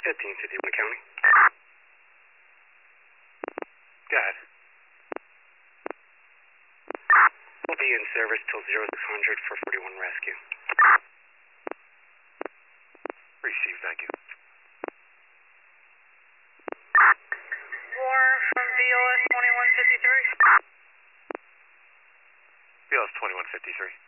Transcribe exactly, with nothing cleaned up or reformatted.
fifteen fifty-one County. Go ahead. We'll be in service till zero six hundred for forty-one rescue. Receive, thank you. War from B O S twenty-one fifty-three. B O S twenty-one fifty-three.